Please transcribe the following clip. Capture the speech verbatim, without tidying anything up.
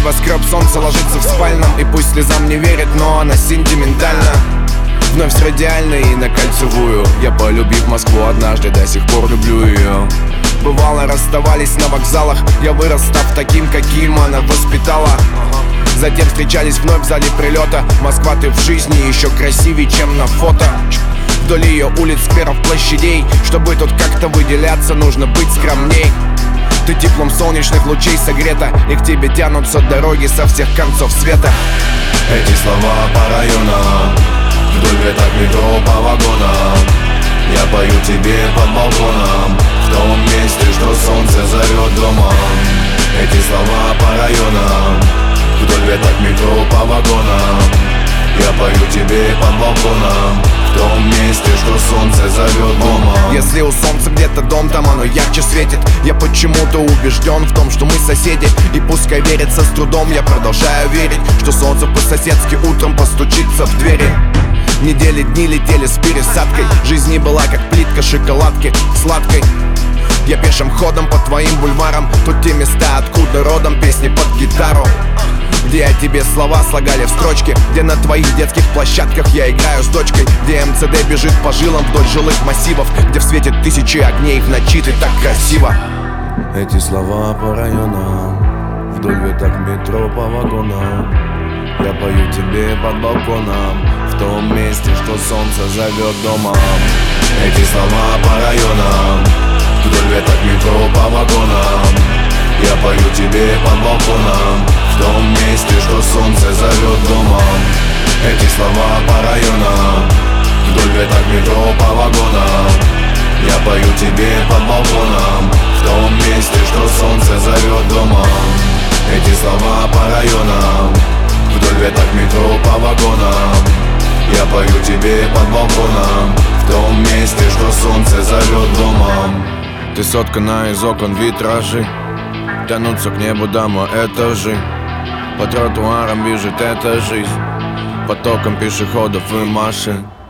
небоскреб, солнце ложится в спальном. И пусть слезам не верит, но она сентиментальна. Вновь с радиальной и на кольцевую. Я, полюбив Москву однажды, до сих пор люблю ее. Бывало, расставались на вокзалах. Я вырос, став таким, каким она воспитала. Затем встречались вновь в зале прилета. Москва, ты в жизни еще красивее, чем на фото. Вдоль ее улиц, скверов, площадей. Чтобы тут как-то выделяться, нужно быть скромней. Ты теплом солнечных лучей согрета, и к тебе тянутся дороги со всех концов света. Эти слова по районам, вдоль веток метро по вагонам. Я пою тебе под балконом, в том месте, что солнце зовет домом. Эти слова по районам, вдоль веток метро по вагонам. Я пою тебе под балконом, в том месте, что солнце зовет домом. Если у солнца где-то дом, там оно ярче светит. Я почему-то убежден в том, что мы соседи. И пускай верится с трудом, я продолжаю верить, что солнце по-соседски утром постучится в двери. Недели, дни летели с пересадкой. Жизнь не была как плитка шоколадки сладкой. Я пешим ходом по твоим бульварам. Тут те места, откуда родом песни под гитару. Где о тебе слова слагали в строчке. Где на твоих детских площадках я играю с дочкой. Где эм цэ дэ бежит по жилам вдоль жилых массивов. Где в свете тысячи огней в ночи ты так красиво. Эти слова по районам, вдоль веток метро по вагонам. Я пою тебе под балконом, в том месте, что солнце зовет домом. Эти слова по районам, вдоль веток метро по вагонам. Я пою тебе под балконом, в том месте, что солнце зовет домом. Эти слова по районам, вдоль веток метро по вагонам. Я пою тебе под балконом, в том месте, что солнце зовет домом. Эти слова по районам, вдоль веток метро по вагонам. Я пою тебе под балконом, в том месте, что солнце зовет домом. Ты соткана из окон витражи, тянутся к небу дома этажи. По тротуарам бежит эта жизнь, потоком пешеходов и машин.